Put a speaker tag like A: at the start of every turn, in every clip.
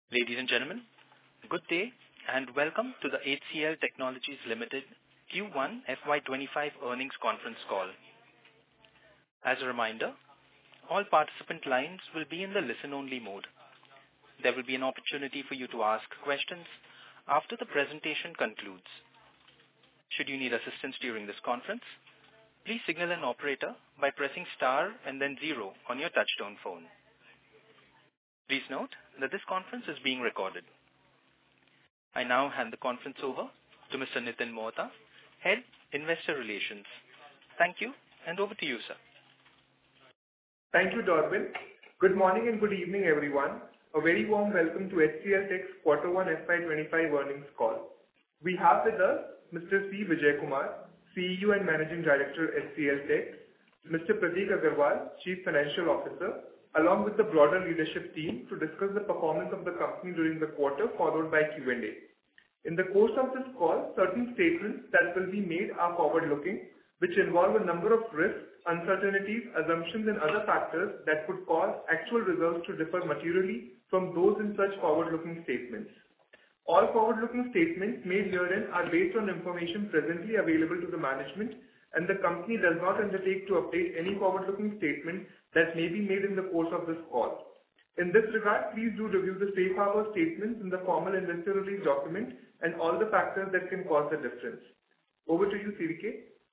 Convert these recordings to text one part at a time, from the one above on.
A: Ladies and gentlemen, good day and welcome to the HCL Technologies Limited Q1 FY25 earnings conference call. As a reminder, all participant lines will be in the listen-only mode. There will be an opportunity for you to ask questions after the presentation concludes. Should you need assistance during this conference, please signal an operator by pressing star and then 0 on your touchtone phone. Please note that this conference is being recorded. I now hand the conference over to Mr. Nitin Mohta, Head Investor Relations. Thank you, and over to you, sir.
B: Thank you, Dorwin. Good morning and good evening, everyone. A very warm welcome to HCL Tech's Q1 FY25 earnings call. We have with us Mr. C. Vijayakumar, CEO and Managing Director, HCL Tech, Mr. Prateek Aggarwal, Chief Financial Officer, along with the broader leadership team to discuss the performance of the company during the quarter, followed by Q&A. In the course of this call, certain statements that will be made are forward-looking, which involve a number of risks, uncertainties, assumptions, and other factors that could cause actual results to differ materially from those in such forward-looking statements. All forward-looking statements made herein are based on information presently available to the management, and the company does not undertake to update any forward-looking statement that may be made in the course of this call. In this regard, please do review the safe harbor statements in the formal investor release document and all the factors that can cause the difference. Over to you, CVK.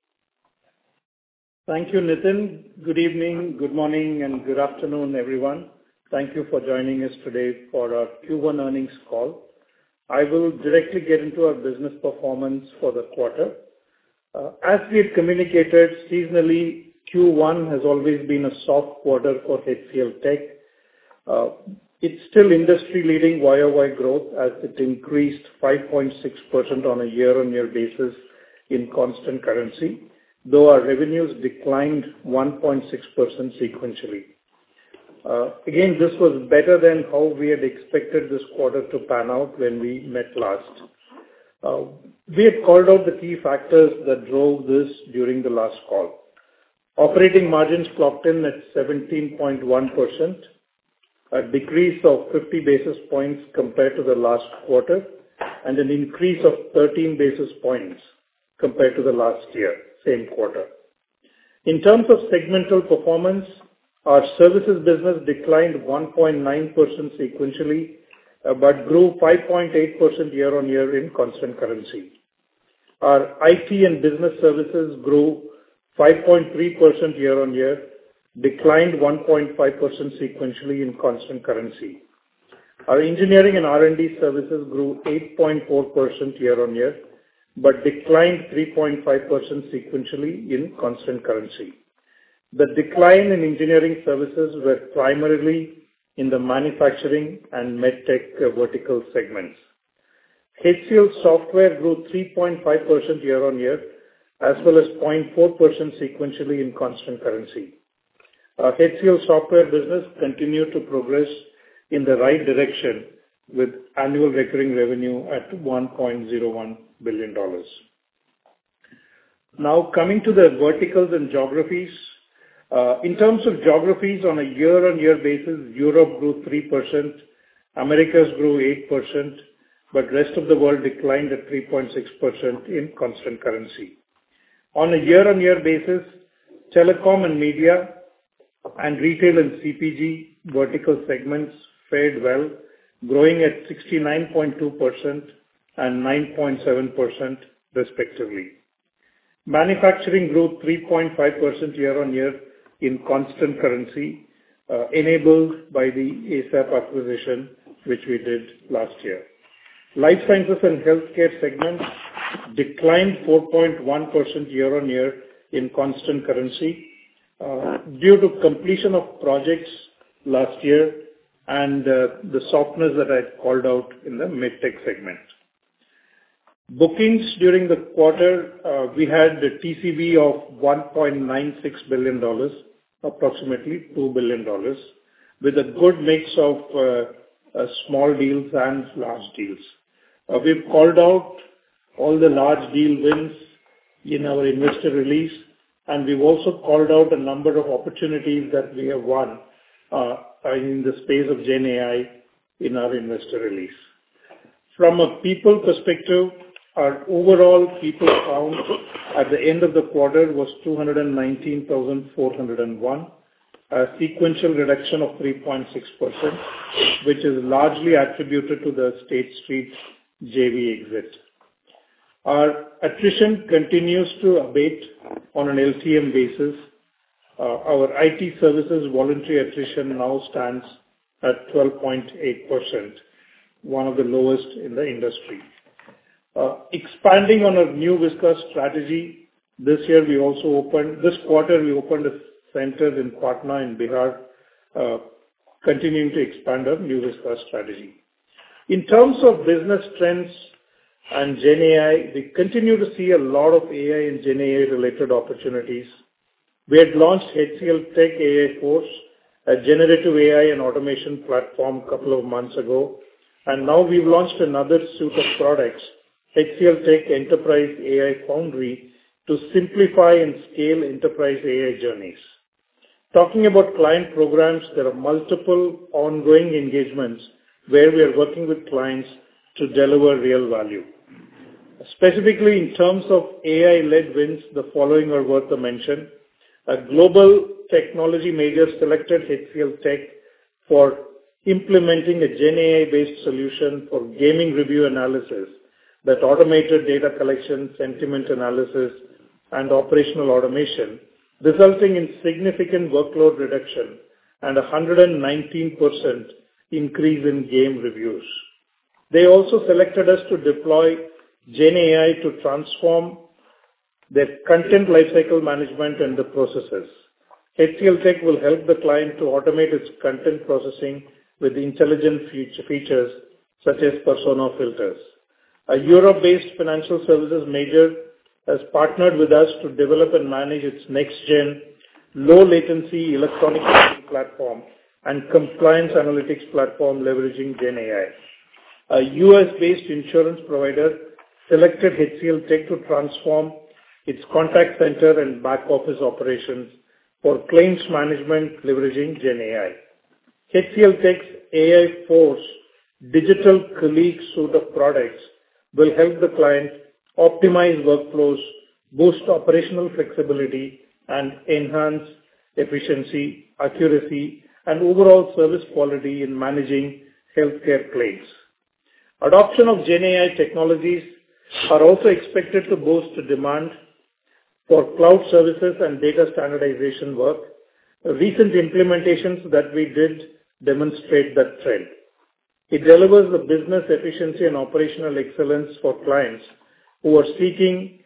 C: Thank you, Nitin. Good evening, good morning, and good afternoon, everyone. Thank you for joining us today for our Q1 earnings call. I will directly get into our business performance for the quarter. As we had communicated, seasonally, Q1 has always been a soft quarter for HCL Tech. It's still industry-leading YOY growth as it increased 5.6% on a year-on-year basis in constant currency, though our revenues declined 1.6% sequentially. Again, this was better than how we had expected this quarter to pan out when we met last. We had called out the key factors that drove this during the last call. Operating margins clocked in at 17.1%, a decrease of 50 basis points compared to the last quarter, and an increase of 13 basis points compared to the last year, same quarter. In terms of segmental performance, our services business declined 1.9% sequentially, but grew 5.8% year-on-year in constant currency. Our IT and business services grew 5.3% year-on-year, declined 1.5% sequentially in constant currency. Our engineering and R&D services grew 8.4% year-on-year, but declined 3.5% sequentially in constant currency. The decline in engineering services were primarily in the manufacturing and medtech vertical segments. HCL Software grew 3.5% year-on-year, as well as 0.4% sequentially in constant currency. Our HCL Software business continued to progress in the right direction with annual recurring revenue at $1.01 billion. Now coming to the verticals and geographies. In terms of geographies on a year-on-year basis, Europe grew 3%, Americas grew 8%, but rest of the world declined at 3.6% in constant currency. On a year-on-year basis, telecom and media and retail and CPG vertical segments fared well, growing at 69.2% and 9.7% respectively. Manufacturing grew 3.5% year-on-year in constant currency, enabled by the ASAP acquisition, which we did last year. Life sciences and healthcare segments declined 4.1% year-on-year in constant currency due to completion of projects last year and the softness that I called out in the medtech segment. Bookings during the quarter, we had a TCV of $1.96 billion, approximately $2 billion, with a good mix of small deals and large deals. We've called out all the large deal wins in our investor release, and we've also called out a number of opportunities that we have won in the space of GenAI in our investor release. From a people perspective, our overall people count at the end of the quarter was 219,401, a sequential reduction of 3.6%, which is largely attributed to the State Street JV exit. Our attrition continues to abate on an LTM basis. Our IT services voluntary attrition now stands at 12.8%, one of the lowest in the industry. Expanding on our new Visca strategy, this quarter we opened a center in Patna in Bihar, continuing to expand our new Visca strategy. In terms of business trends and GenAI, we continue to see a lot of AI and GenAI related opportunities. We had launched HCLTech AI Force, a generative AI and automation platform a couple of months ago, and now we've launched another suite of products, HCLTech Enterprise AI Foundry, to simplify and scale enterprise AI journeys. Talking about client programs, there are multiple ongoing engagements where we are working with clients to deliver real value. Specifically in terms of AI-led wins, the following are worth a mention. A global technology major selected HCLTech for implementing a GenAI-based solution for gaming review analysis that automated data collection, sentiment analysis, and operational automation, resulting in significant workload reduction and 119% increase in game reviews. They also selected us to deploy GenAI to transform their content lifecycle management and the processes. HCLTech will help the client to automate its content processing with intelligent features such as persona filters. A Europe-based financial services major has partnered with us to develop and manage its next-gen, low-latency electronic platform and compliance analytics platform leveraging GenAI. A US-based insurance provider selected HCLTech to transform its contact center and back-office operations for claims management leveraging GenAI. HCLTech's AI Force digital colleague suite of products will help the client optimize workflows, boost operational flexibility, and enhance efficiency, accuracy, and overall service quality in managing healthcare claims. Adoption of GenAI technologies are also expected to boost demand for cloud services and data standardization work. Recent implementations that we did demonstrate that trend. It delivers the business efficiency and operational excellence for clients who are seeking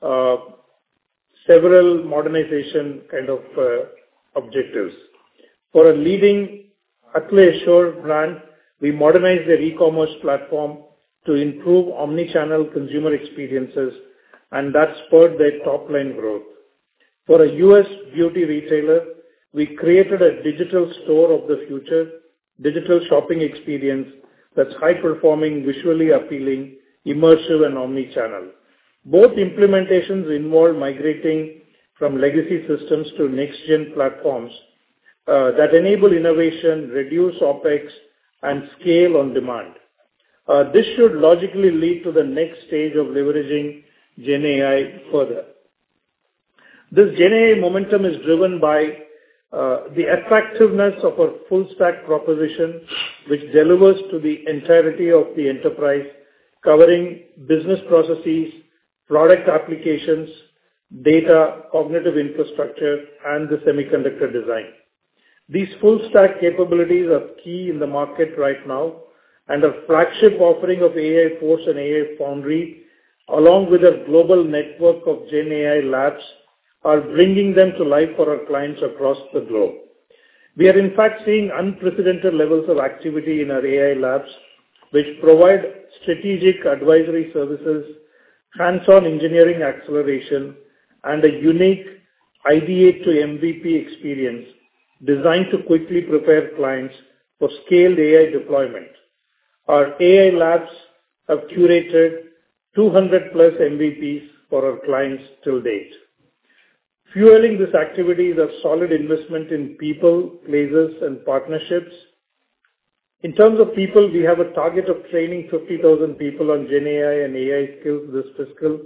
C: several modernization kind of objectives. For a leading Atle Assure brand, we modernized their e-commerce platform to improve omni-channel consumer experiences, and that spurred their top-line growth. For a US beauty retailer, we created a digital store of the future, digital shopping experience that's high-performing, visually appealing, immersive, and omni-channel. Both implementations involve migrating from legacy systems to next-gen platforms that enable innovation, reduce OpEx, and scale on demand. This should logically lead to the next stage of leveraging GenAI further. This GenAI momentum is driven by the attractiveness of our full-stack proposition, which delivers to the entirety of the enterprise, covering business processes, product applications, data, cognitive infrastructure, and the semiconductor design. These full-stack capabilities are key in the market right now, and our flagship offering of AI Force and AI Foundry, along with a global network of GenAI labs, are bringing them to life for our clients across the globe. We are in fact seeing unprecedented levels of activity in our AI labs, which provide strategic advisory services, hands-on engineering acceleration, and a unique ideate to MVP experience designed to quickly prepare clients for scaled AI deployment. Our AI labs have curated 200 plus MVPs for our clients till date. Fueling this activity is a solid investment in people, places, and partnerships. In terms of people, we have a target of training 50,000 people on GenAI and AI skills this fiscal.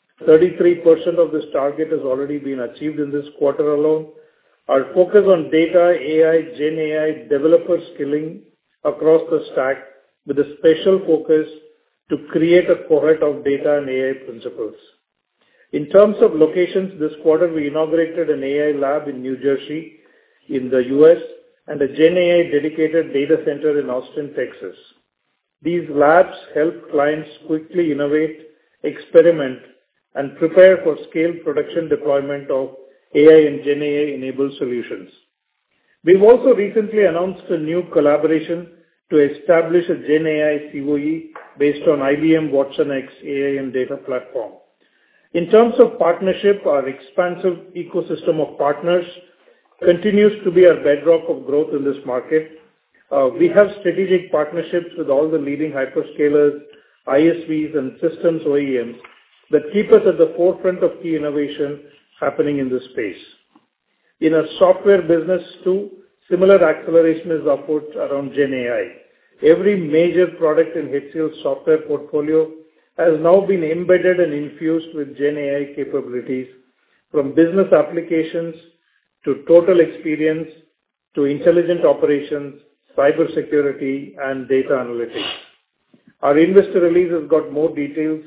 C: 33% of this target has already been achieved in this quarter alone. Our focus on data, AI, GenAI, developer skilling across the stack with a special focus to create a cohort of data and AI principles. In terms of locations, this quarter we inaugurated an AI lab in New Jersey in the US and a GenAI dedicated data center in Austin, Texas. These labs help clients quickly innovate, experiment, and prepare for scaled production deployment of AI and GenAI-enabled solutions. We've also recently announced a new collaboration to establish a GenAI COE based on IBM watsonx AI and data platform. In terms of partnership, our expansive ecosystem of partners continues to be our bedrock of growth in this market. We have strategic partnerships with all the leading hyperscalers, ISVs, and systems OEMs that keep us at the forefront of key innovation happening in this space. In our software business too, similar acceleration is afoot around GenAI. Every major product in HCL's software portfolio has now been embedded and infused with GenAI capabilities, from business applications to total experience to intelligent operations, cybersecurity, and data analytics. Our investor release has got more details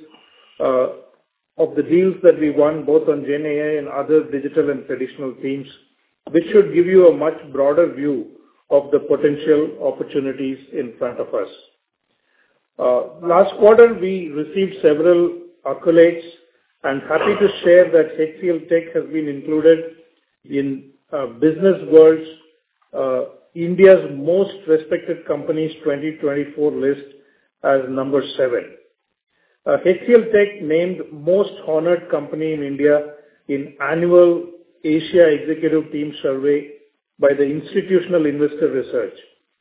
C: of the deals that we won both on GenAI and other digital and traditional themes, which should give you a much broader view of the potential opportunities in front of us. Last quarter, we received several accolades, and happy to share that HCL Tech has been included in Business World's India's Most Respected Companies 2024 list as number 7. HCL Tech named Most Honored Company in India in annual Asia Executive Team Survey by the Institutional Investor Research.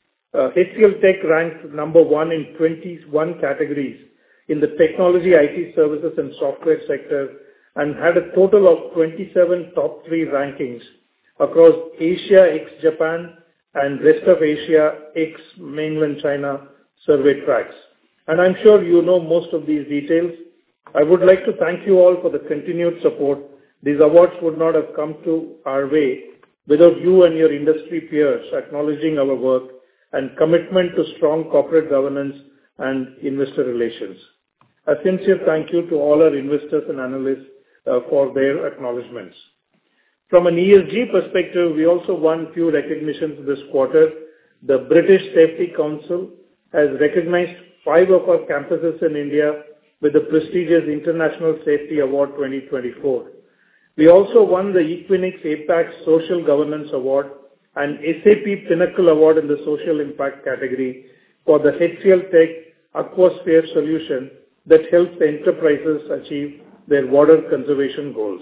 C: HCL Tech ranked number 1 in 21 categories in the technology, IT services and software sector and had a total of 27 top 3 rankings across Asia ex-Japan and rest of Asia ex-mainland China survey tracks. And I'm sure you know most of these details. I would like to thank you all for the continued support. These awards would not have come to our way without you and your industry peers acknowledging our work and commitment to strong corporate governance and investor relations. A sincere thank you to all our investors and analysts for their acknowledgements. From an ESG perspective, we also won few recognitions this quarter. The British Safety Council has recognized 5 of our campuses in India with the prestigious International Safety Award 2024. We also won the Equinix APAC Social Governance Award and SAP Pinnacle Award in the Social Impact category for the HCL Tech Aquasphere solution that helps enterprises achieve their water conservation goals.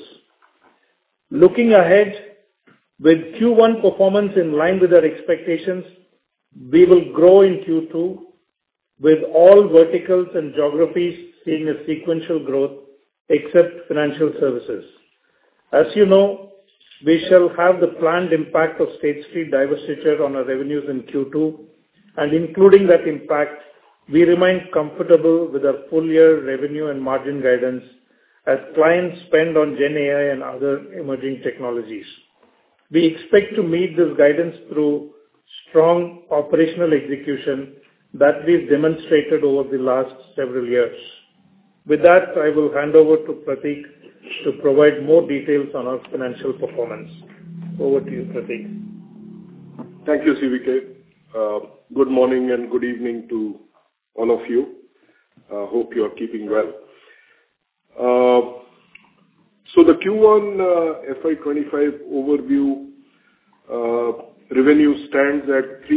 C: Looking ahead, with Q1 performance in line with our expectations, we will grow in Q2 with all verticals and geographies seeing a sequential growth except financial services. As you know, we shall have the planned impact of State Street divestiture on our revenues in Q2, and including that impact, we remain comfortable with our full year revenue and margin guidance as clients spend on GenAI and other emerging technologies. We expect to meet this guidance through strong operational execution that we've demonstrated over the last several years. With that, I will hand over to Prateek to provide more details on our financial performance. Over to you, Prateek.
D: Thank you, CVK. Good morning and good evening to all of you. Hope you are keeping well. So the Q1 FY25 overview, revenue stands at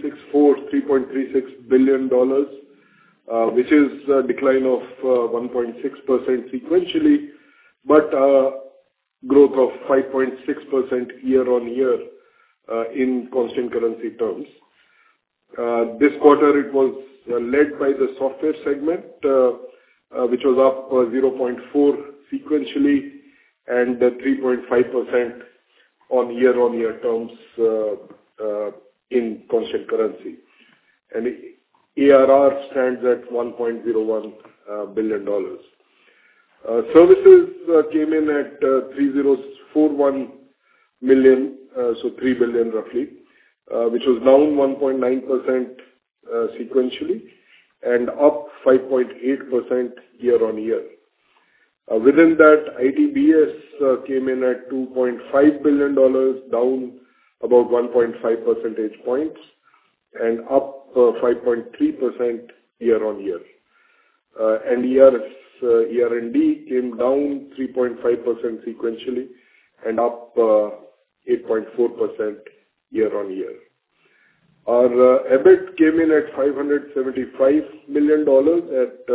D: $3.36 billion, which is a decline of 1.6% sequentially, but growth of 5.6% year-on-year in constant currency terms. This quarter it was led by the software segment, which was up 0.4 sequentially and 3.5% on year-on-year terms in constant currency. and ARR stands at $1.01 billion. Services came in at 3,041 million, so 3 billion roughly, which was down 1.9% sequentially and up 5.8% year-on-year. Within that, ITBS came in at $2.5 billion, down about 1.5 percentage points and up 5.3% year-on-year. And ER&D came down 3.5% sequentially and up 8.4% year-on-year. Our EBIT came in at $575 million at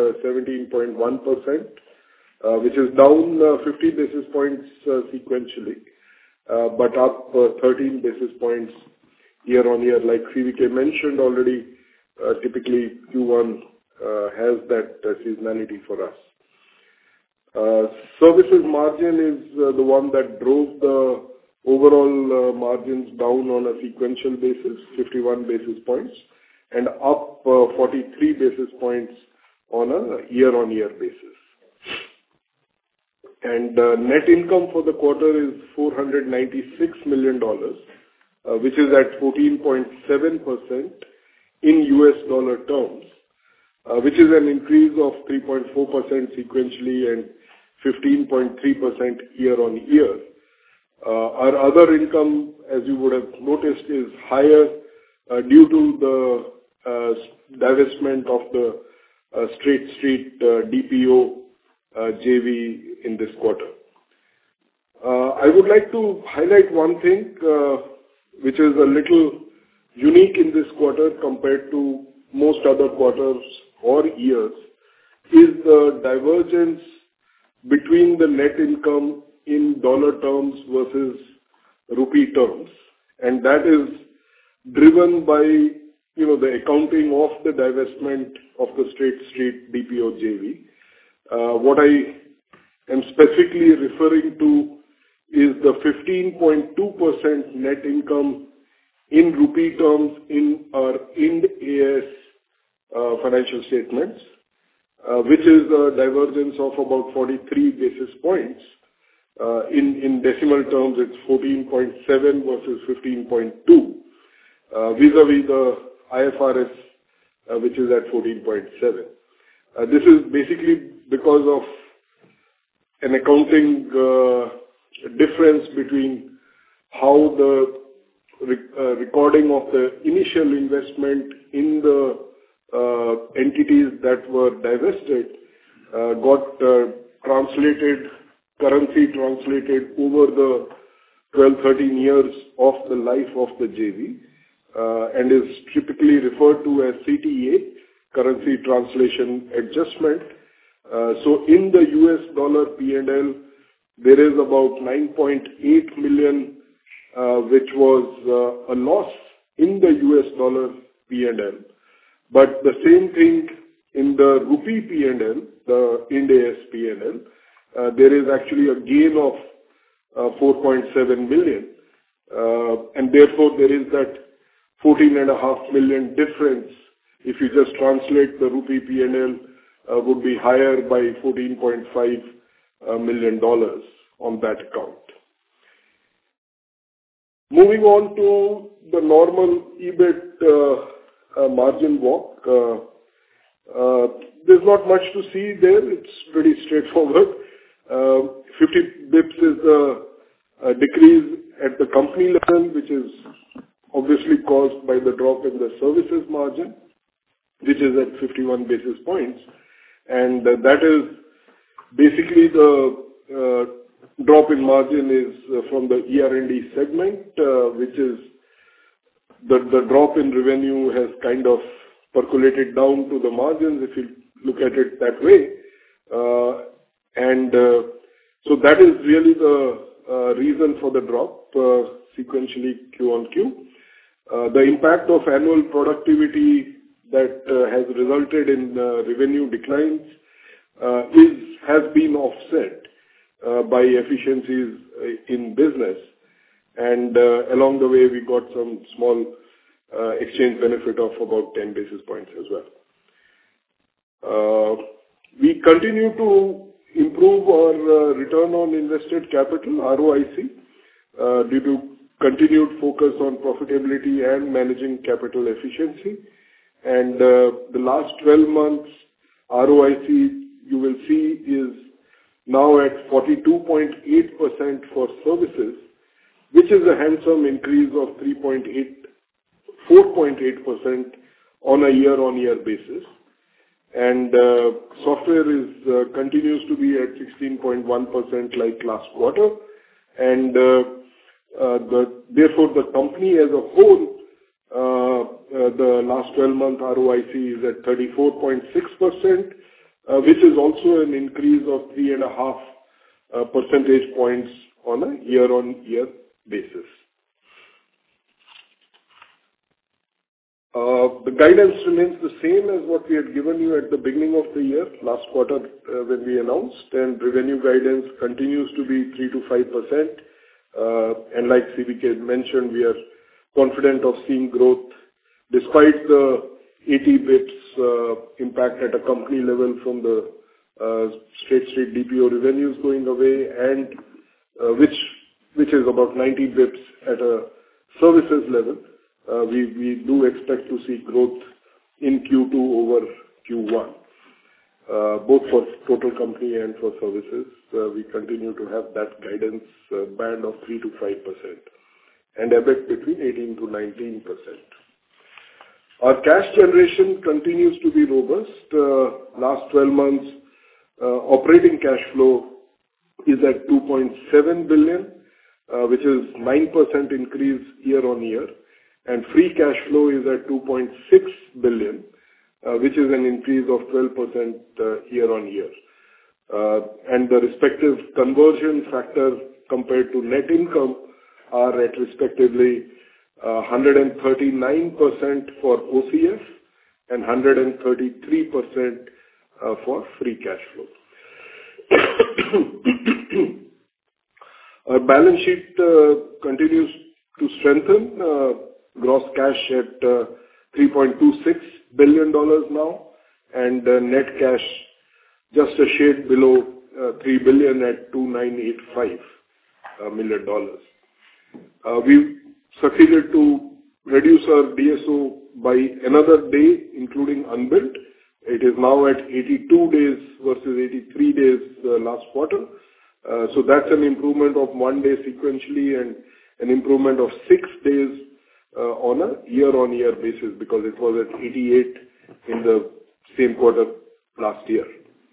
D: 17.1%, which is down 50 basis points sequentially, but up 13 basis points year-on-year. Like CVK mentioned already, typically Q1 has that seasonality for us. Services margin is the one that drove the overall margins down on a sequential basis, 51 basis points, and up 43 basis points on a year-on-year basis. And net income for the quarter is $496 million, which is at 14.7% in US dollar terms, which is an increase of 3.4% sequentially and 15.3% year-on-year. Our other income, as you would have noticed, is higher due to the divestment of the State Street DPO JV in this quarter. I would like to highlight one thing which is a little unique in this quarter compared to most other quarters or years, is the divergence between the net income in dollar terms versus rupee terms. And that is driven by, the accounting of the divestment of the State Street DPO JV. What I am specifically referring to is the 15.2% net income in rupee terms in our Ind AS financial statements, which is a divergence of about 43 basis points. In decimal terms, it's 14.7 versus 15.2, vis-a-vis the IFRS, which is at 14.7. This is basically because of an accounting difference between how the recording of the initial investment in the entities that were divested got currency translated over the 12-13 years of the life of the JV, and is typically referred to as CTA, currency translation adjustment. So in the US dollar P&L, there is about 9.8 million, which was a loss in the US dollar P&L. But the same thing in the rupee P&L, the Ind AS P&L, there is actually a gain of 4.7 million. And therefore, there is that 14.5 million difference. If you just translate the rupee P&L, would be higher by $14.5 million on that account. Moving on to the normal EBIT margin walk. There's not much to see there. It's pretty straightforward. 50 bips is a decrease at the company level, which is obviously caused by the drop in the services margin, which is at 51 basis points. And that is basically the drop in margin is from the ER&D segment, which is the drop in revenue has kind of percolated down to the margins, if you look at it that way. So that is really the reason for the drop sequentially Q on Q. The impact of annual productivity that has resulted in revenue declines has been offset by efficiencies in business. And along the way, we got some small exchange benefit of about 10 basis points as well. We continue to improve our return on invested capital, ROIC, due to continued focus on profitability and managing capital efficiency. And the last 12 months ROIC, you will see, is now at 42.8% for services, which is a handsome increase of 4.8% on a year-on-year basis. And software continues to be at 16.1% like last quarter. And therefore, the company as a whole, the last 12-month ROIC is at 34.6%, which is also an increase of 3.5 percentage points on a year-on-year basis. The guidance remains the same as what we had given you at the beginning of the year, last quarter, when we announced, and revenue guidance continues to be 3 to 5%. And like CVK mentioned, we are confident of seeing growth despite the 80 bips impact at a company level from the State Street DPO revenues going away, and which is about 90 bips at a services level. We do expect to see growth in Q2 over Q1, both for total company and for services. We continue to have that guidance band of 3 to 5%, and EBIT between 18 to 19%. Our cash generation continues to be robust. Last 12 months, operating cash flow is at $2.7 billion, which is 9% increase year-on-year. And free cash flow is at $2.6 billion, which is an increase of 12% year-on-year. And the respective conversion factor compared to net income are at respectively 139% for OCF and 133% for free cash flow. Our balance sheet continues to strengthen. Gross cash at $3.26 billion now, and net cash just a shade below $3 billion at $2,985 million. We succeeded to reduce our DSO by another day, including unbilled. It is now at 82 days versus 83 days last quarter. So that's an improvement of 1 day sequentially and an improvement of 6 days on a year-on-year basis, because it was at 88 in the same quarter last year.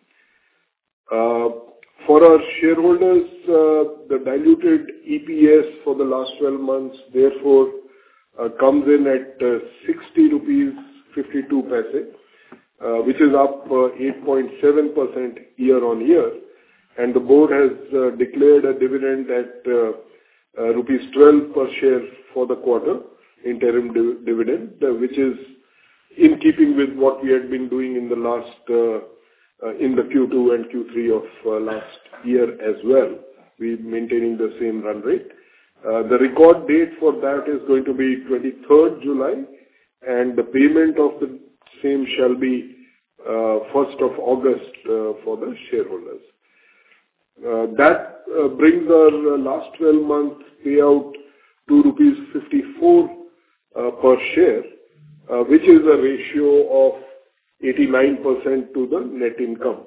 D: For our shareholders, the diluted EPS for the last 12 months, therefore, comes in at 60 rupees 52 paise, which is up 8.7% year-on-year. And the board has declared a dividend at rupees 12 per share for the quarter, interim dividend, which is in keeping with what we had been doing in the last in the Q2 and Q3 of last year as well. We're maintaining the same run rate. The record date for that is going to be 23rd July, and the payment of the same shall be 1st of August for the shareholders. That brings our last 12-month payout to rupees 54 per share, which is a ratio of 89% to the net income.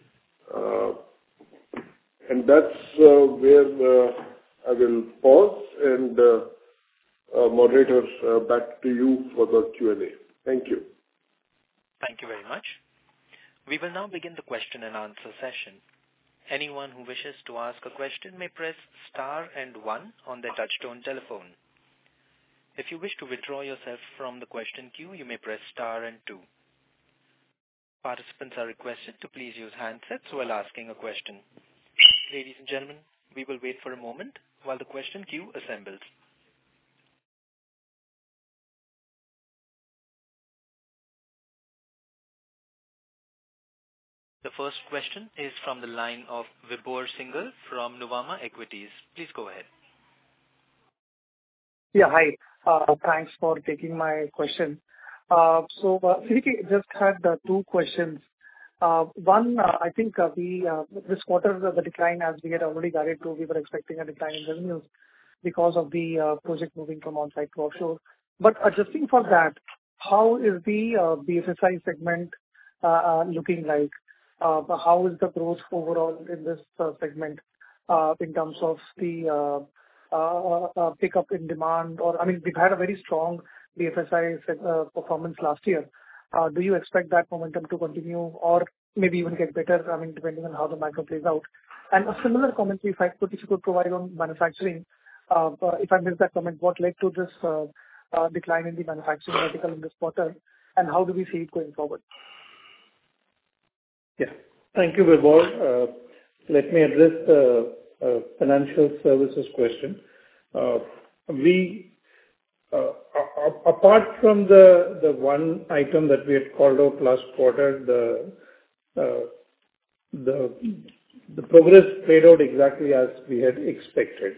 D: And that's where I will pause, and moderator, back to you for the Q&A. Thank you.
A: Thank you very much. We will now begin the question and answer session. Anyone who wishes to ask a question may press star and 1 on their touchtone telephone. If you wish to withdraw yourself from the question queue, you may press star and 2. Participants are requested to please use handsets while asking a question. Ladies and gentlemen, we will wait for a moment while the question queue assembles. The first question is from the line of Vibhor Singhal from Nuvama Equities. Please go ahead.
E: Yeah, hi. Thanks for taking my question. CVK just had two questions. One, I think this quarter, the decline, as we had already guided to, we were expecting a decline in revenues because of the project moving from on-site to offshore. But adjusting for that, how is the BFSI segment looking like? How is the growth overall in this segment in terms of the pickup in demand? Or, I mean, we've had a very strong BFSI performance last year. Do you expect that momentum to continue or maybe even get better, I mean, depending on how the macro plays out? And a similar comment, if you could provide on manufacturing. If I missed that comment, what led to this decline in the manufacturing vertical in this quarter, and how do we see it going forward?
C: Yeah. Thank you, Vibhor. Let me address the financial services question. Apart from the one item that we had called out last quarter, the progress played out exactly as we had expected.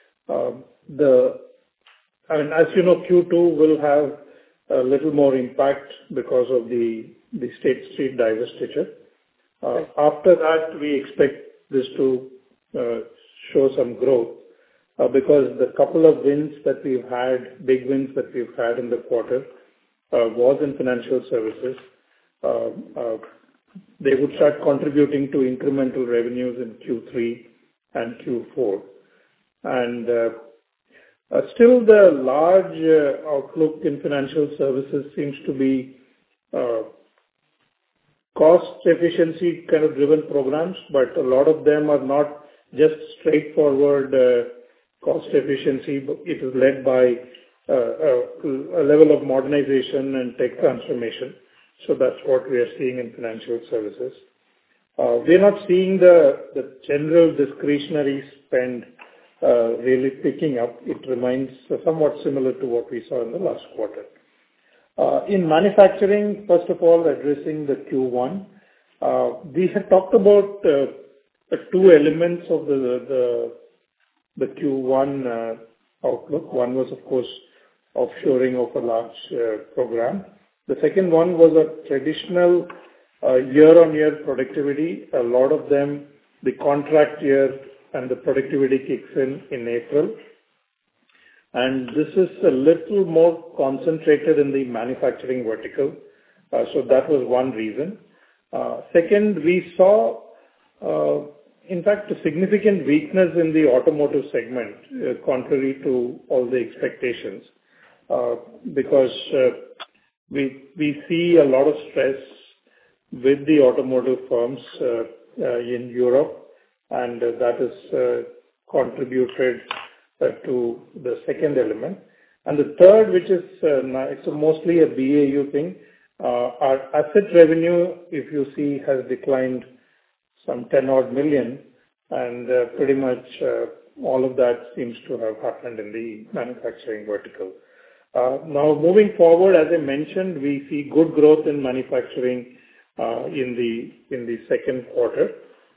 C: I mean, as you know, Q2 will have a little more impact because of the State Street divestiture. After that, we expect this to show some growth because the couple of wins that we've had, big wins that we've had in the quarter, was in financial services. They would start contributing to incremental revenues in Q3 and Q4. And still the large outlook in financial services seems to be cost efficiency kind of driven programs, but a lot of them are not just straightforward cost efficiency, but it is led by a level of modernization and tech transformation. So that's what we are seeing in financial services. We're not seeing the general discretionary spend really picking up. It remains somewhat similar to what we saw in the last quarter. In manufacturing, first of all, addressing the Q1, we had talked about two elements of the Q1 outlook. One was, of course, offshoring of a large program. The second one was a traditional year-on-year productivity. A lot of them, the contract year and the productivity kicks in April. And this is a little more concentrated in the manufacturing vertical. So that was one reason. Second, we saw, in fact, a significant weakness in the automotive segment, contrary to all the expectations, because we see a lot of stress with the automotive firms in Europe, and that has contributed to the second element. And the third, which is it's mostly a BAU thing, our asset revenue, if you see, has declined some 10-odd million, and pretty much all of that seems to have happened in the manufacturing vertical. Now, moving forward, as I mentioned, we see good growth in manufacturing in the second quarter.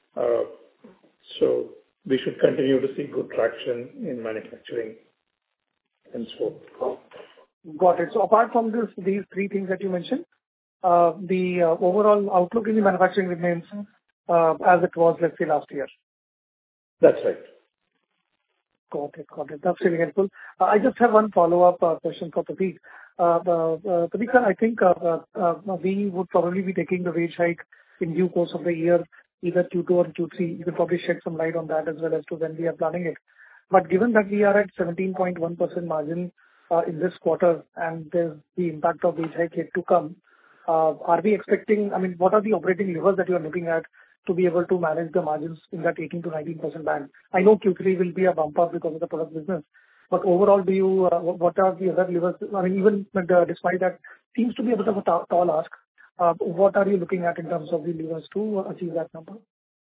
C: So we should continue to see good traction in manufacturing and so on.
E: Got it. So apart from these three things that you mentioned, the overall outlook in the manufacturing remains as it was, let's say, last year.
C: That's right.
E: Got it. That's really helpful. I just have one follow-up question for Prateek. Prateek, sir, I think we would probably be taking the wage hike in due course of the year, either Q2 or Q3. You can probably shed some light on that as well as to when we are planning it. But given that we are at 17.1% margin in this quarter and there's the impact of wage hike yet to come, are we expecting, I mean, what are the operating levers that you are looking at to be able to manage the margins in that 18 to 19% band? I know Q3 will be a bump up because of the product business, but overall, what are the other levers? I mean, even despite that, seems to be a bit of a tall ask. What are you looking at in terms of the levers to achieve that number?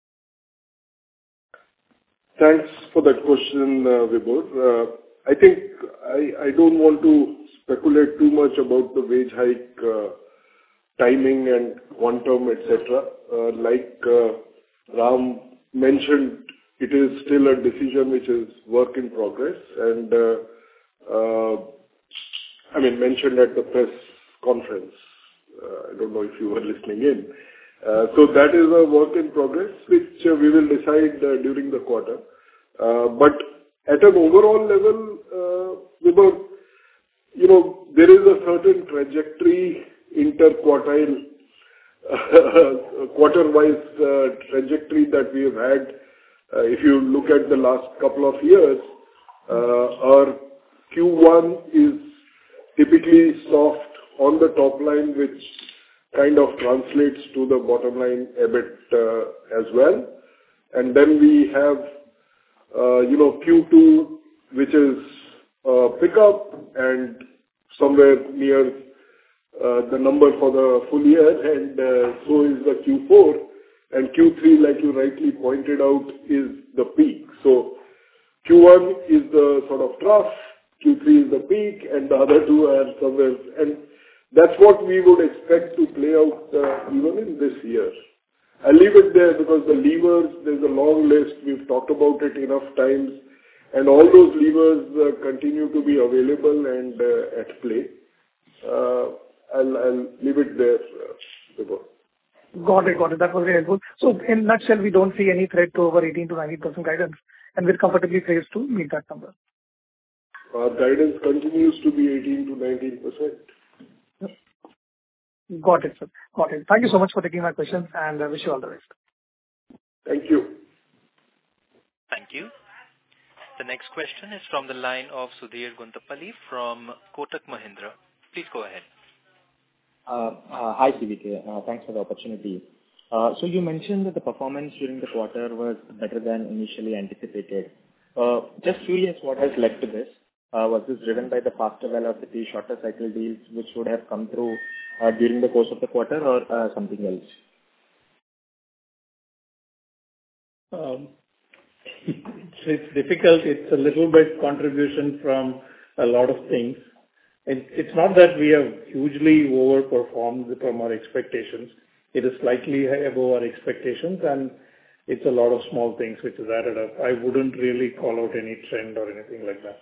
D: Thanks for that question, Vibhor. I think I don't want to speculate too much about the wage hike timing and quantum, etc. Like Ram mentioned, it is still a decision which is work in progress, and mentioned at the press conference. I don't know if you were listening in. So that is a work in progress, which we will decide during the quarter. But at an overall level, Vibhav, there is a certain trajectory, interquartile, quarter-wise trajectory that we have had. If you look at the last couple of years, our Q1 is typically soft on the top line, which kind of translates to the bottom line EBIT as well. And then we have, Q2, which is pickup and somewhere near the number for the full year, and so is the Q4. And Q3, like you rightly pointed out, is the peak. So Q1 is the sort of trough, Q3 is the peak, and the other two are somewhere. And that's what we would expect to play out even in this year. I'll leave it there because the levers, there's a long list. We've talked about it enough times, and all those levers continue to be available and at play. I'll leave it there, Vibhav.
E: Got it. That was very helpful. So in a nutshell, we don't see any threat to over 18 to 19% guidance, and we're comfortably placed to meet that number.
D: Our guidance continues to be 18 to 19%.
E: Got it, sir. Got it. Thank you so much for taking my questions, and I wish you all the best.
D: Thank you.
A: Thank you. The next question is from the line of Sudhir Guntupalli from Kotak Mahindra. Please go ahead.
F: Hi, CVK. Thanks for the opportunity. So you mentioned that the performance during the quarter was better than initially anticipated. Just curious, what has led to this? Was this driven by the faster velocity, shorter cycle deals, which would have come through during the course of the quarter, or something else?
C: It's difficult. It's a little bit contribution from a lot of things. It's not that we have hugely overperformed from our expectations. It is slightly above our expectations, and it's a lot of small things which is added up. I wouldn't really call out any trend or anything like that.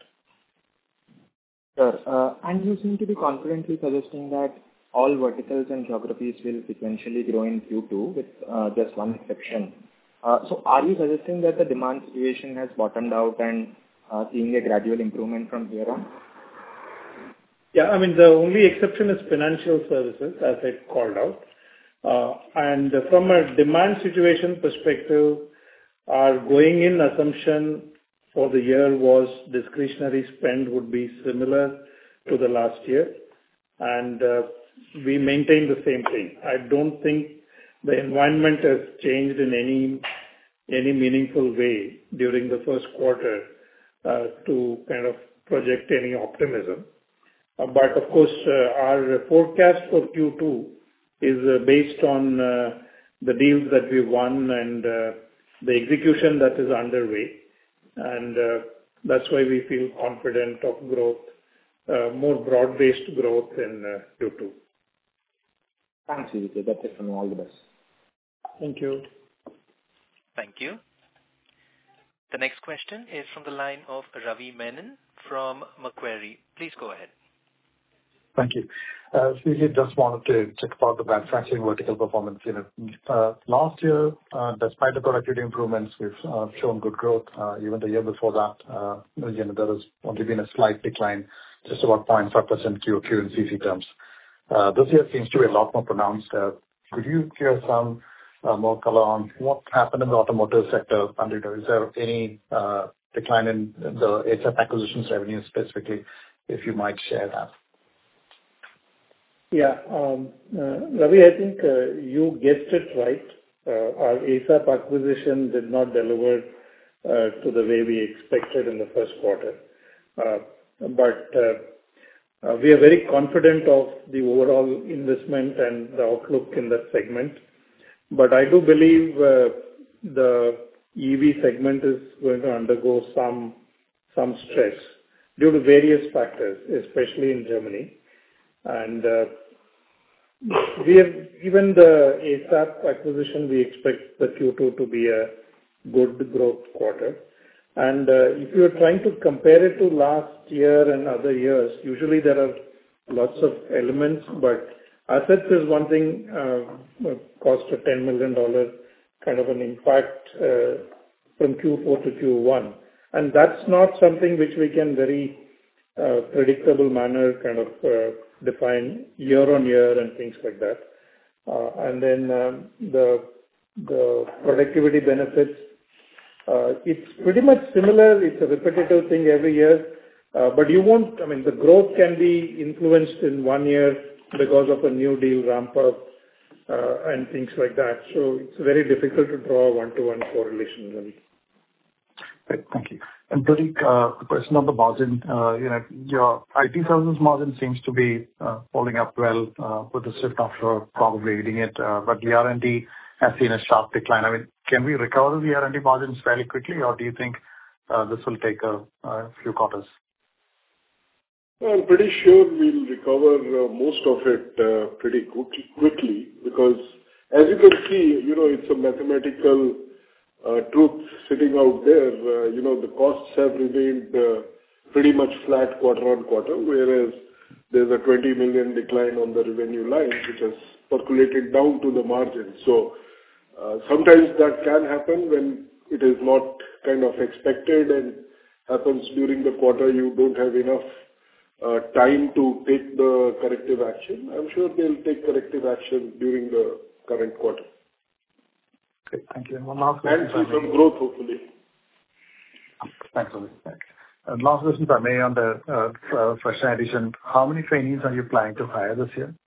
F: Sure. And you seem to be confidently suggesting that all verticals and geographies will sequentially grow in Q2 with just one exception. So are you suggesting that the demand situation has bottomed out and seeing a gradual improvement from here on?
C: Yeah, the only exception is financial services, as I called out. And from a demand situation perspective, our going in assumption for the year was discretionary spend would be similar to the last year. And we maintain the same thing. I don't think the environment has changed in any meaningful way during the first quarter to kind of project any optimism. But of course, our forecast for Q2 is based on the deals that we won and the execution that is underway. And that's why we feel confident of growth, more broad-based growth in Q2.
F: Thanks, CVK. That's it from me. All the best.
C: Thank you.
A: Thank you. The next question is from the line of Ravi Menon from Macquarie. Please go ahead.
G: Thank you. CVK, just wanted to check about the manufacturing vertical performance. Last year, despite the productivity improvements, we've shown good growth. Even the year before that, there has only been a slight decline, just about 0.5% QOQ in CC terms. This year seems to be a lot more pronounced. Could you give some more color on what happened in the automotive sector? And is there any decline in the ASAP acquisitions revenue specifically, if you might share that?
C: Yeah. Ravi, I think you guessed it right. Our ASAP acquisition did not deliver to the way we expected in the first quarter. But we are very confident of the overall investment and the outlook in that segment. But I do believe the EV segment is going to undergo some stress due to various factors, especially in Germany. And we have given the ASAP acquisition, we expect the Q2 to be a good growth quarter. And if you're trying to compare it to last year and other years, usually there are lots of elements, but assets is one thing, cost a $10 million kind of an impact from Q4 to Q1. And that's not something which we can very predictable manner kind of define year on year and things like that. And then the productivity benefits, it's pretty much similar. It's a repetitive thing every year. But you won't, I mean, the growth can be influenced in 1 year because of a new deal ramp up and things like that. So it's very difficult to draw a one-to-one correlation, really.
G: Great. Thank you. And Prateek, the question on the margin, your IT services margin seems to be holding up well with the shift offshore probably leading it, but the R&D has seen a sharp decline. I mean, can we recover the R&D margins fairly quickly, or do you think this will take a few quarters?
D: Well, I'm pretty sure we'll recover most of it pretty quickly because, as you can see, it's a mathematical truth sitting out there. The costs have remained pretty much flat quarter on quarter, whereas there's a 20 million decline on the revenue line, which has percolated down to the margin. So sometimes that can happen when it is not kind of expected and happens during the quarter. You don't have enough time to take the corrective action. I'm sure they'll take corrective action during the current quarter.
G: Okay, thank you. And one last question.
D: And see some growth, hopefully.
G: Thanks, Ravi. Thanks. And last question, if I may, on the fresher addition, how many trainees are you planning to hire this year?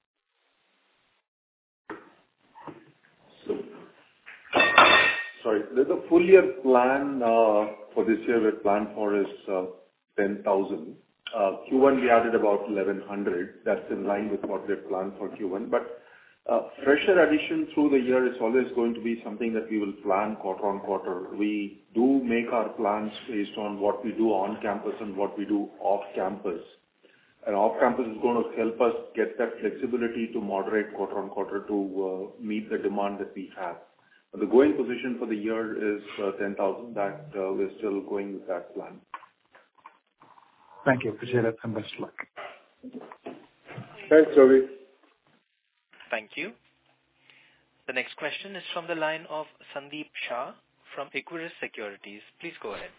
H: Sorry, there's a full year plan for this year. We plan for is 10,000. Q1 we added about 1,100. That's in line with what we planned for Q1. But fresher addition through the year is always going to be something that we will plan quarter on quarter. We do make our plans based on what we do on campus and what we do off campus. And off campus is going to help us get that flexibility to moderate quarter on quarter to meet the demand that we have. The going position for the year is 10,000. That we're still going with that plan.
G: Thank you. Appreciate it and best of luck.
D: Thanks, Ravi.
A: Thank you. The next question is from the line of Sandeep Shah from Equirus Securities. Please go ahead.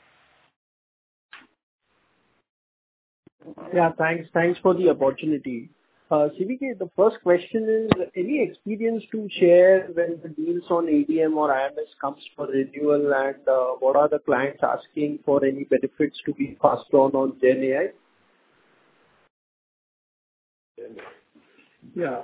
I: Yeah, thanks for the opportunity. CVK, the first question is, any experience to share when the deals on ADM or IMS comes for renewal, and what are the clients asking for any benefits to be passed on Gen AI?
C: Yeah.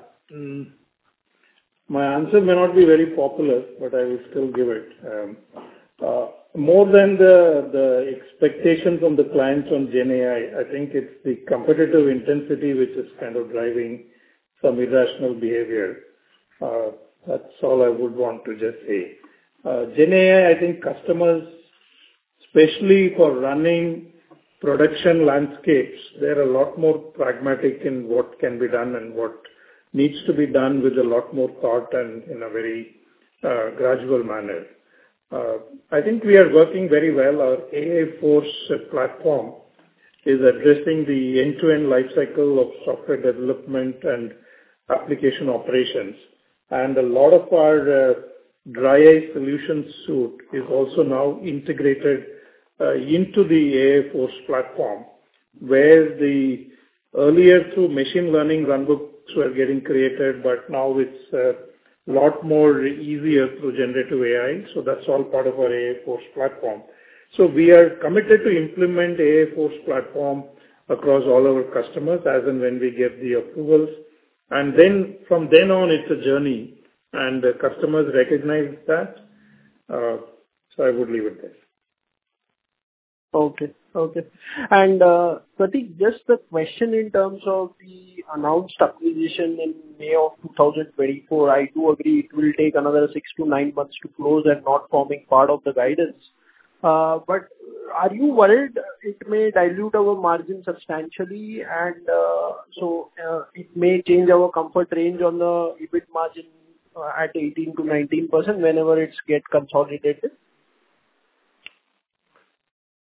C: My answer may not be very popular, but I will still give it. More than the expectations from the clients on Gen AI, I think it's the competitive intensity which is kind of driving some irrational behavior. That's all I would want to just say. Gen AI, I think customers, especially for running production landscapes, they're a lot more pragmatic in what can be done and what needs to be done with a lot more thought and in a very gradual manner. I think we are working very well. Our AI Force platform is addressing the end-to-end life cycle of software development and application operations. And a lot of our DRY solution suite is also now integrated into the AI Force platform, where the earlier through machine learning runbooks were getting created, but now it's a lot more easier through generative AI. So that's all part of our AI Force platform. So we are committed to implement AI Force platform across all our customers as and when we get the approvals. And then from then on, it's a journey, and the customers recognize that. So I would leave it there.
I: Okay. And Prateek, just a question in terms of the announced acquisition in May of 2024. I do agree it will take another 6 to 9 months to close and not forming part of the guidance. But are you worried it may dilute our margin substantially, and so it may change our comfort range on the EBIT margin at 18 to 19% whenever it's get consolidated?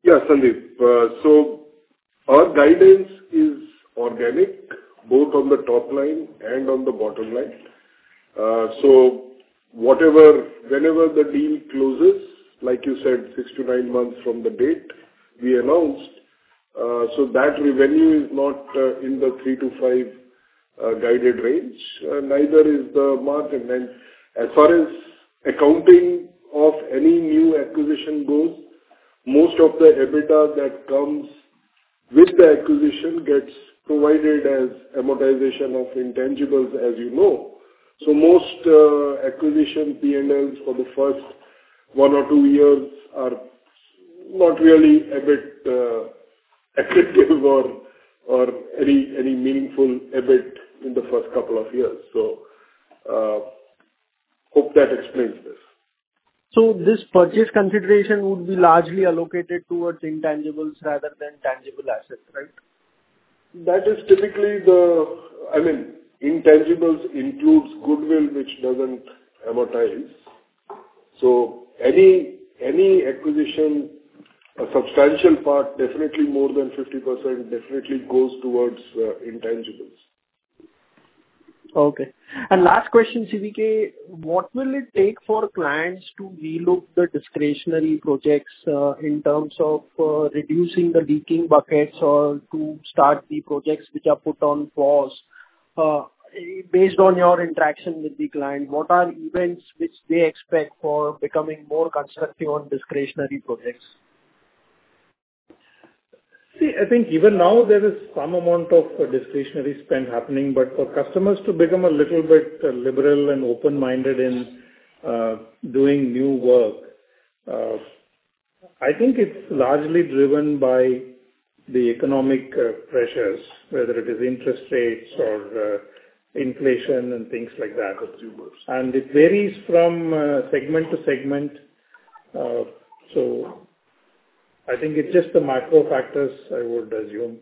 D: Yeah, Sandeep. So our guidance is organic, both on the top line and on the bottom line. So whenever the deal closes, like you said, 6 to 9 months from the date we announced, so that revenue is not in the 3 to 5 guided range, neither is the margin. And as far as accounting of any new acquisition goes, most of the EBITDA that comes with the acquisition gets provided as amortization of intangibles, as you know. So most acquisition P&Ls for the first 1 or 2 years are not really EBIT accretive or any meaningful EBIT in the first couple of years. So hope that explains this.
I: So this purchase consideration would be largely allocated towards intangibles rather than tangible assets, right?
D: That is typically intangibles includes goodwill, which doesn't amortize. So any acquisition, a substantial part, definitely more than 50%, definitely goes towards intangibles.
I: Okay. And last question, CVK, what will it take for clients to relook the discretionary projects in terms of reducing the leaking buckets or to start the projects which are put on pause? Based on your interaction with the client, what are events which they expect for becoming more constructive on discretionary projects?
C: See, I think even now there is some amount of discretionary spend happening, but for customers to become a little bit liberal and open-minded in doing new work, I think it's largely driven by the economic pressures, whether it is interest rates or inflation and things like that.
D: Consumers.
C: And it varies from segment to segment. So I think it's just the macro factors, I would assume,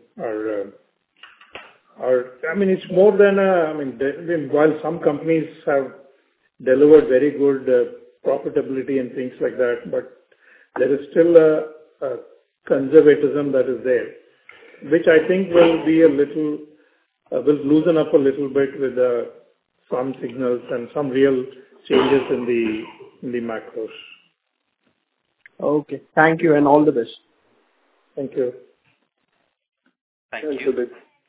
C: it's more than while some companies have delivered very good profitability and things like that, but there is still a conservatism that is there, which I think will will loosen up a little bit with some signals and some real changes in the macros.
I: Okay. Thank you and all the best.
C: Thank you.
A: Thank
D: Thanks,
A: you.
D: Udit.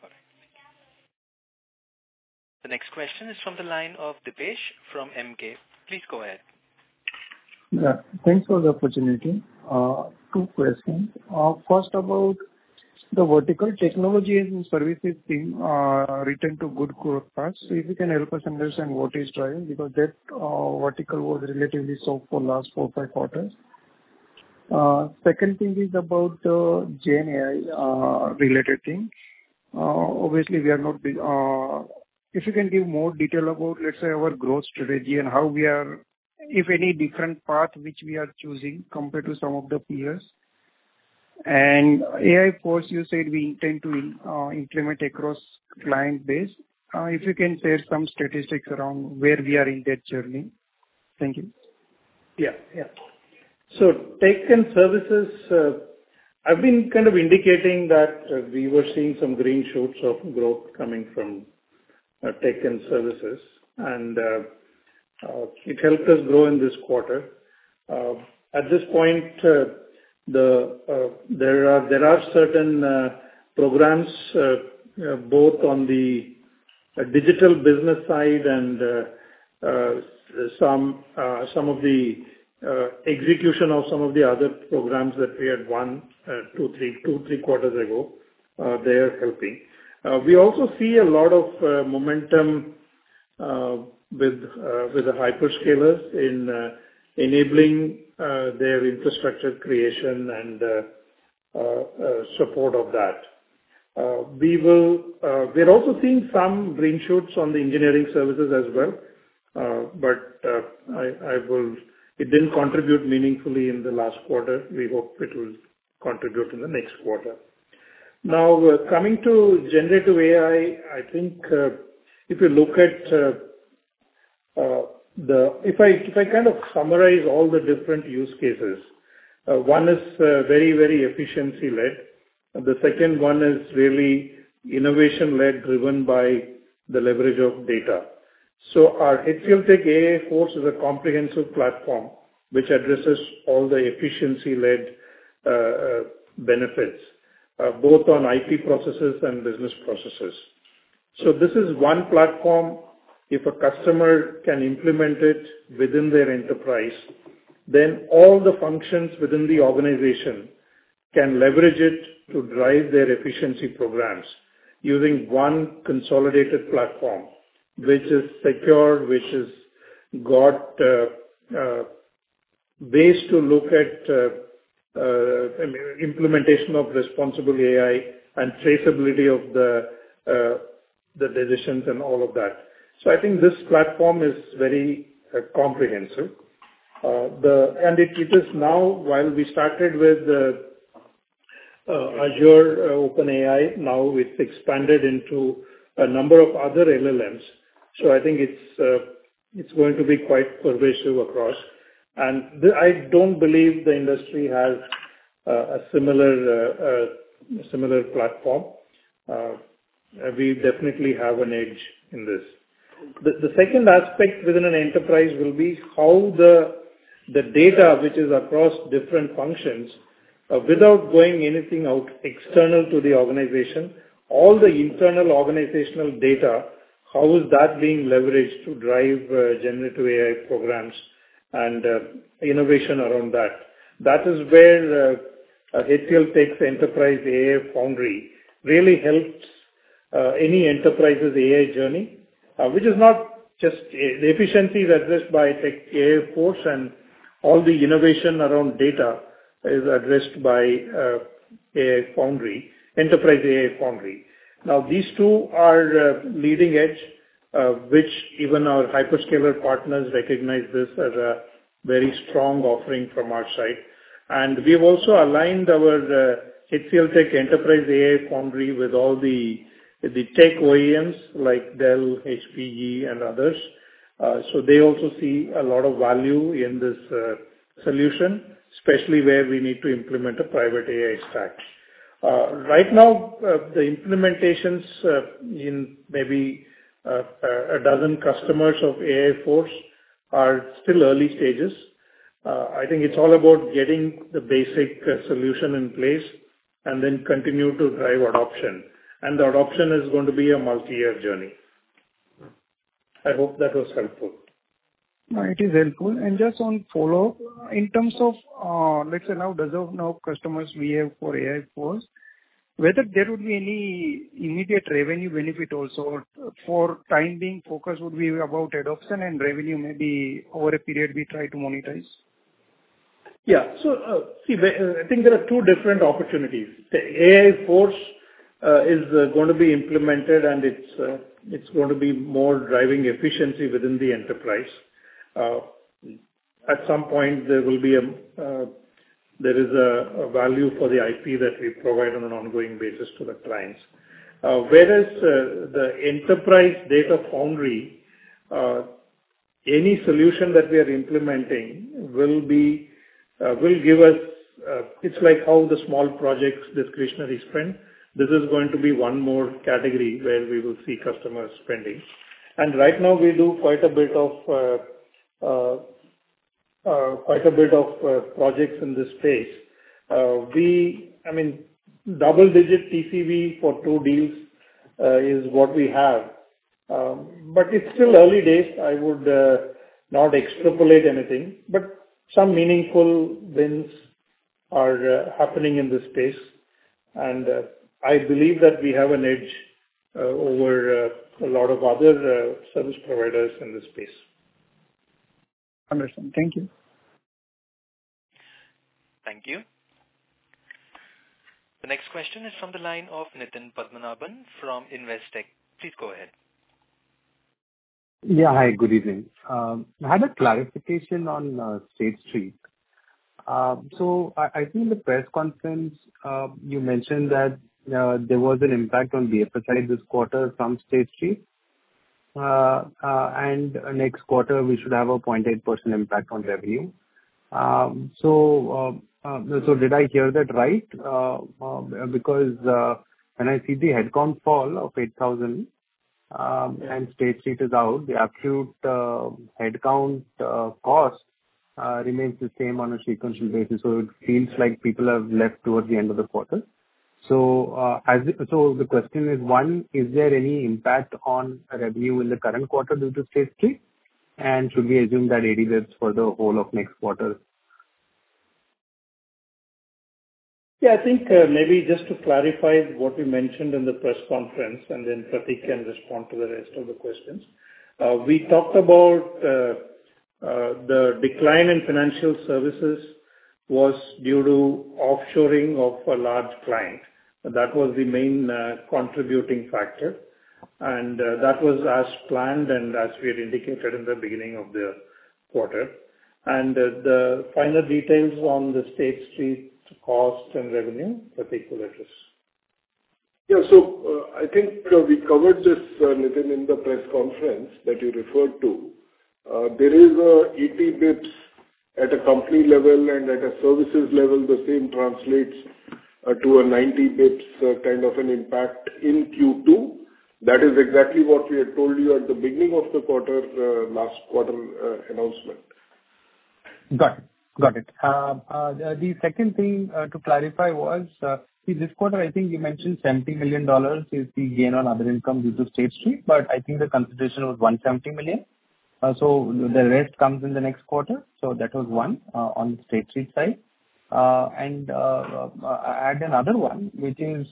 A: The next question is from the line of Dipesh from MK. Please go ahead.
J: Yeah, thanks for the opportunity. 2 questions. First, about the vertical technology and services team returned to good growth path. So if you can help us understand what is driving, because that vertical was relatively soft for last 4-5 quarters. Second thing is about the Gen AI related thing. Obviously, we are not. If you can give more detail about, let's say, our growth strategy and how we are, if any different path which we are choosing compared to some of the peers. And AI Force, you said we intend to implement across client base. If you can share some statistics around where we are in that journey. Thank you.
C: Yeah. So tech and services, I've been kind of indicating that we were seeing some green shoots of growth coming from tech and services, and it helped us grow in this quarter. At this point, there are certain programs both on the digital business side and some of the execution of some of the other programs that we had won 2-3 quarters ago. They are helping. We also see a lot of momentum with the hyperscalers in enabling their infrastructure creation and support of that. We're also seeing some green shoots on the engineering services as well, but it didn't contribute meaningfully in the last quarter. We hope it will contribute in the next quarter. Now, coming to generative AI, I think if you look at if I kind of summarize all the different use cases, One is very, very efficiency-led. The second one is really innovation-led, driven by the leverage of data. So our HCLTech AI Force is a comprehensive platform which addresses all the efficiency-led benefits, both on IT processes and business processes. So this is one platform. If a customer can implement it within their enterprise, then all the functions within the organization can leverage it to drive their efficiency programs using one consolidated platform, which is secure, which has got ways to look at implementation of responsible AI and traceability of the decisions and all of that. So I think this platform is very comprehensive. And it is now, while we started with Azure OpenAI, now it's expanded into a number of other LLMs. So I think it's going to be quite pervasive across. And I don't believe the industry has a similar platform. We definitely have an edge in this. The second aspect within an enterprise will be how the data which is across different functions, without going anything out external to the organization, all the internal organizational data, how is that being leveraged to drive generative AI programs and innovation around that. That is where HCLTech's Enterprise AI Foundry really helps any enterprise's AI journey, which is not just the efficiency is addressed by Tech AI Force, and all the innovation around data is addressed by AI Foundry, Enterprise AI Foundry. Now, these two are leading edge, which even our hyperscaler partners recognize this as a very strong offering from our side. And we've also aligned our HCLTech Enterprise AI Foundry with all the tech OEMs like Dell, HPE, and others. So they also see a lot of value in this solution, especially where we need to implement a private AI stack. Right now, the implementations in maybe a dozen customers of AI Force are still early stages. I think it's all about getting the basic solution in place and then continue to drive adoption. And the adoption is going to be a multi-year journey. I hope that was helpful.
J: No, it is helpful. And just on follow-up, in terms of, let's say now, as of now, customers we have for AI Force, whether there would be any immediate revenue benefit also, or for time being, focus would be about adoption and revenue maybe over a period we try to monetize?
C: Yeah. So, I think there are two different opportunities. The AI Force is going to be implemented, and it's going to be more driving efficiency within the enterprise. At some point, there is a value for the IP that we provide on an ongoing basis to the clients. Whereas the Enterprise Data Foundry, any solution that we are implementing will give us, it's like how the small projects discretionary spend. This is going to be one more category where we will see customers spending. And right now we do quite a bit of projects in this space. Double-digit TCV for 2 deals is what we have. But it's still early days. I would not extrapolate anything, but some meaningful wins are happening in this space. And I believe that we have an edge over a lot of other service providers in this space.
J: Understand. Thank you.
A: Thank you. The next question is from the line of Nitin Padmanabhan from Investec. Please go ahead.
K: Yeah, hi, good evening. I had a clarification on State Street. So I think in the press conference, you mentioned that there was an impact on BFSI this quarter from State Street. And next quarter, we should have a 0.8% impact on revenue. So So did I hear that right? Because when I see the headcount fall of 8,000 and State Street is out, the absolute headcount cost remains the same on a sequential basis. So it feels like people have left towards the end of the quarter. So so the question is, one, is there any impact on revenue in the current quarter due to State Street? And should we assume that 80 basis for the whole of next quarter?
C: Yeah, I think maybe just to clarify what we mentioned in the press conference, and then Prateek can respond to the rest of the questions. We talked about the decline in financial services was due to offshoring of a large client. That was the main contributing factor. And that was as planned and as we had indicated in the beginning of the quarter. And the final details on the State Street cost and revenue, Prateek will address.
D: Yeah, so I think we covered this, Nitin, in the press conference that you referred to. There is a 80 bips at a company level, and at a services level, the same translates to a 90 bips kind of an impact in Q2. That is exactly what we had told you at the beginning of the quarter, last quarter announcement.
K: Got it. The second thing to clarify was, see, this quarter, I think you mentioned $70 million is the gain on other income due to State Street, but I think the consideration was $170 million. So the rest comes in the next quarter. So that was one on the State Street side. And I add another one, which is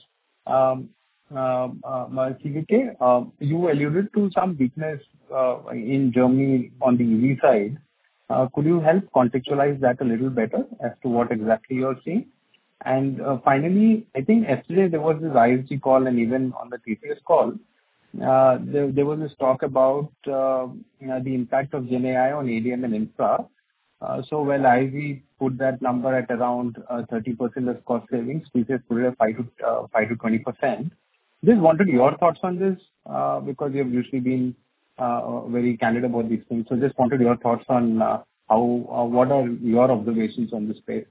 K: CVK, you alluded to some weakness in Germany on the EV side. Could you help contextualize that a little better as to what exactly you're seeing? And finally, I think yesterday there was this ISG call, and even on the TCS call, there was this talk about the impact of GenAI on ADM and infra. So when ISG put that number at around 30% as cost savings, TCS put it at 5 to 20%. Just wanted your thoughts on this because you have usually been very candid about these things. So just wanted your thoughts on what are your observations on this space?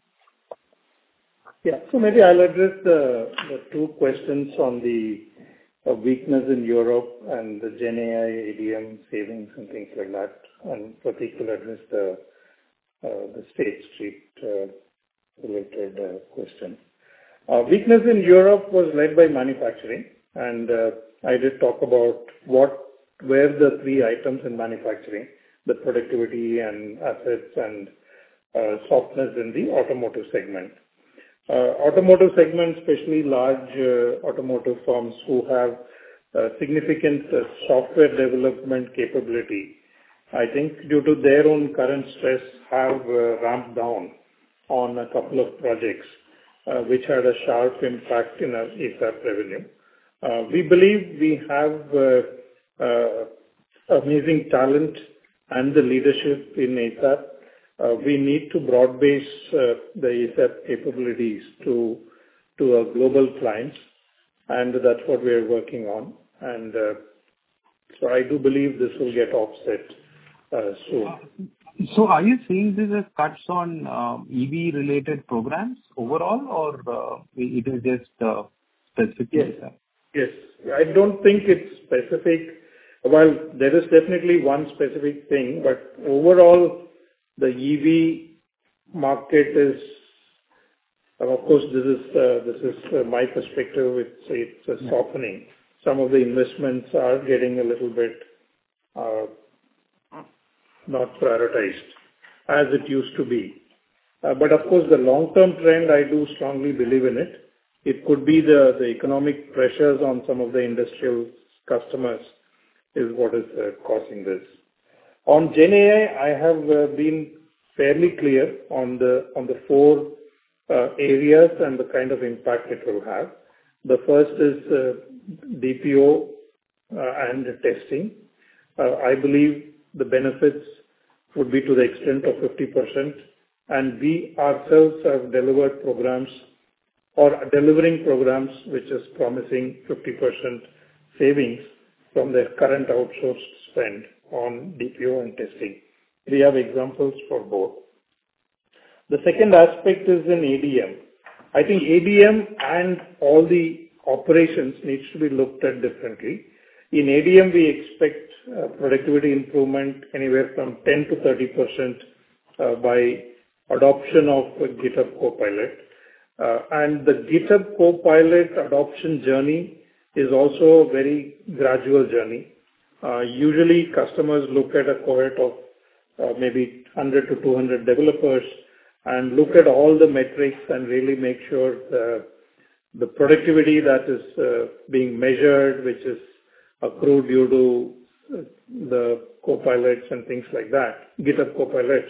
C: Yeah, so maybe I'll address the two questions on the weakness in Europe and the GenAI, ADM savings and things like that. And Prateek will address the State Street related question. Weakness in Europe was led by manufacturing, and I did talk about what were the three items in manufacturing: the productivity and assets and softness in the automotive segment. Automotive segment, especially large automotive firms who have significant software development capability, I think due to their own current stress have ramped down on a couple of projects, which had a sharp impact in our ASAP revenue. We believe we have amazing talent and the leadership in ASAP. We need to broad base the ASAP capabilities to our global clients, and that's what we are working on. And so I do believe this will get offset soon.
K: So are you seeing this as cuts on EV related programs overall, or it is just specific?
C: Yes. I don't think it's specific. Well, there is definitely one specific thing, but overall, the EV market is, of course, this is my perspective. It's a softening. Some of the investments are getting a little bit not prioritized as it used to be. But of course, the long-term trend, I do strongly believe in it. It could be the economic pressures on some of the industrial customers is what is causing this. On GenAI, I have been fairly clear on the four areas and the kind of impact it will have. The first is DPO and testing. I believe the benefits would be to the extent of 50%, and we ourselves have delivered programs or are delivering programs which is promising 50% savings from their current outsourced spend on DPO and testing. We have examples for both. The second aspect is in ADM. I think ADM and all the operations needs to be looked at differently. In ADM, we expect productivity improvement anywhere from 10 to 30% by adoption of GitHub Copilot. And the GitHub Copilot adoption journey is also a very gradual journey. Usually customers look at a cohort of maybe 100 to 200 developers and look at all the metrics and really make sure the productivity that is being measured, which is accrued due to the copilots and things like that, GitHub Copilots.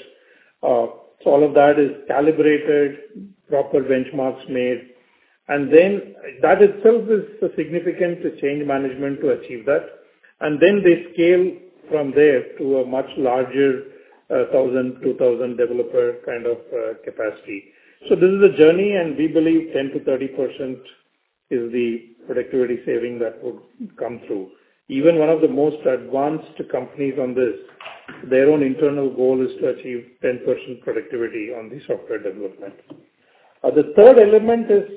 C: So all of that is calibrated, proper benchmarks made, and then that itself is a significant change management to achieve that. And then they scale from there to a much larger 1,000, 2,000 developer kind of capacity. So this is a journey, and we believe 10 to 30% is the productivity saving that would come through. Even one of the most advanced companies on this, their own internal goal is to achieve 10% productivity on the software development. The third element is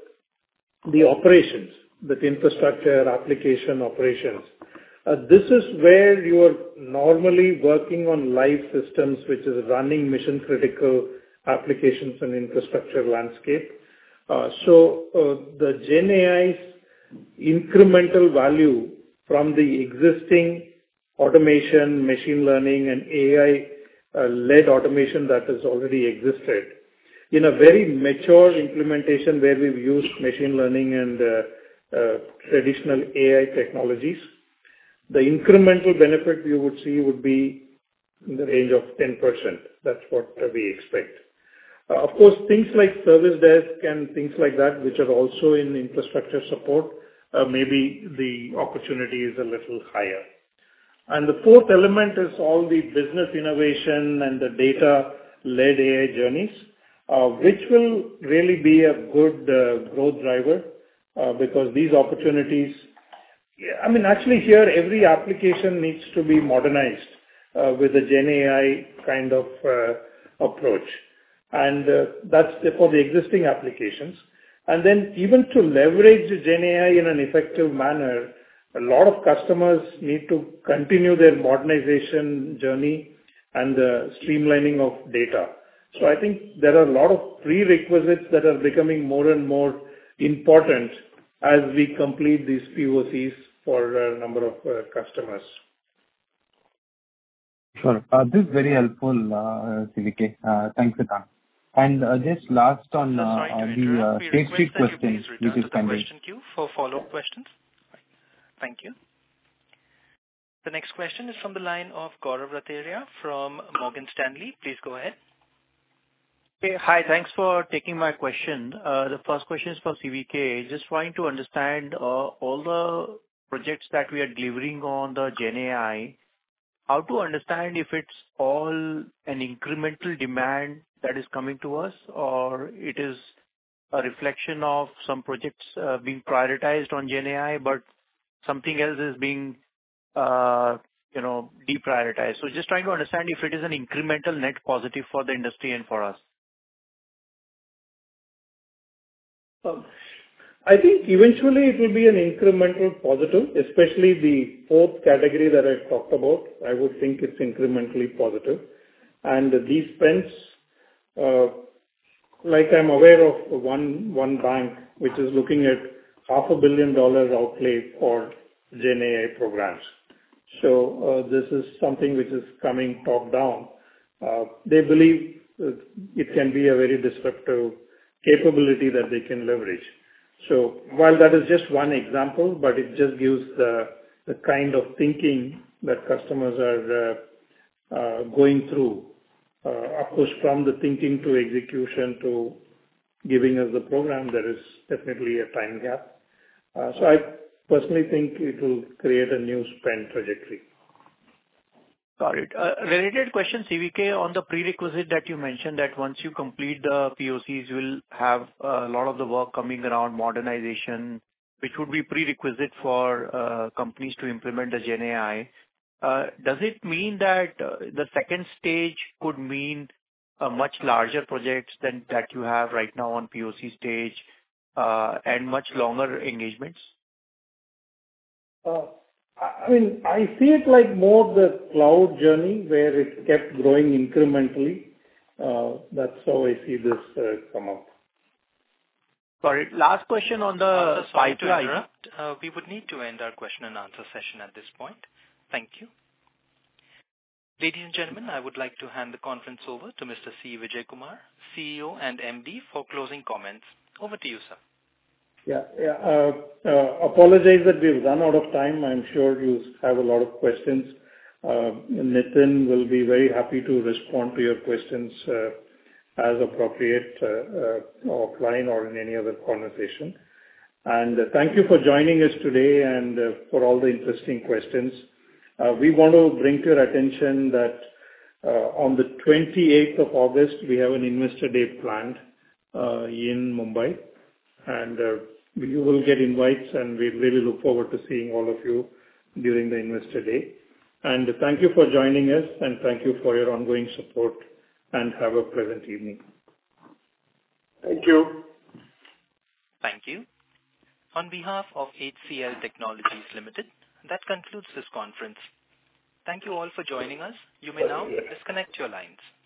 C: the operations, the infrastructure, application operations. This is where you are normally working on live systems, which is running mission-critical applications and infrastructure landscape. So the GenAI's incremental value from the existing automation, machine learning, and AI-led automation that has already existed in a very mature implementation where we've used machine learning and traditional AI technologies. The incremental benefit you would see would be in the range of 10%. That's what we expect. Of course, things like service desk and things like that, which are also in infrastructure support, maybe the opportunity is a little higher. And the fourth element is all the business innovation and the data-led AI journeys, which will really be a good growth driver because these opportunities, I mean, actually here every application needs to be modernized with a GenAI kind of approach. And that's for the existing applications. And then even to leverage GenAI in an effective manner, a lot of customers need to continue their modernization journey and the streamlining of data. So I think there are a lot of prerequisites that are becoming more and more important as we complete these POCs for a number of customers.
K: Sure. This is very helpful, CVK. Thanks, Siddhant. And just last on the State Street question, which is pending.
A: Question queue for follow-up questions. Thank you. The next question is from the line of Gaurav Rateria from Morgan Stanley. Please go ahead.
L: Hey, hi, thanks for taking my question. The first question is for CVK. Just trying to understand all the projects that we are delivering on the GenAI, how to understand if it's all an incremental demand that is coming to us, or it is a reflection of some projects being prioritized on GenAI, but something else is being, deprioritized. So just trying to understand if it is an incremental net positive for the industry and for us.
C: I think eventually it will be an incremental positive, especially the fourth category that I talked about. I would think it's incrementally positive. And these spends, like I'm aware of one bank which is looking at $500 million outlay for GenAI programs. So this is something which is coming top down. They believe it can be a very disruptive capability that they can leverage. So while that is just one example, but it just gives the kind of thinking that customers are going through. Of course, from the thinking to execution to giving us the program, there is definitely a time gap. So I personally think it will create a new spend trajectory.
L: Got it. Related question, CVK, on the prerequisite that you mentioned that once you complete the POCs, you will have a lot of the work coming around modernization, which would be prerequisite for companies to implement the GenAI. Does it mean that the second stage could mean much larger projects than that you have right now on POC stage, and much longer engagements?
C: I see it like more the cloud journey where it kept growing incrementally. That's how I see this come up.
L: Sorry, last question on the
A: Sorry to
L: pipeline.
A: interrupt. We would need to end our question and answer session at this point. Thank you. Ladies and gentlemen, I would like to hand the conference over to Mr. C. Vijayakumar, CEO and MD, for closing comments. Over to you, sir.
C: Apologize that we've run out of time. I'm sure you have a lot of questions. Nitin will be very happy to respond to your questions as appropriate, offline or in any other conversation. And thank you for joining us today and for all the interesting questions. We want to bring to your attention that on the 28th of August, we have an Investor Day planned in Mumbai. And you will get invites, and we really look forward to seeing all of you during the Investor Day. And thank you for joining us, and thank you for your ongoing support, and have a pleasant evening.
D: Thank you.
A: Thank you. On behalf of HCL Technologies Limited, that concludes this conference. Thank you all for joining us. You may now disconnect your lines.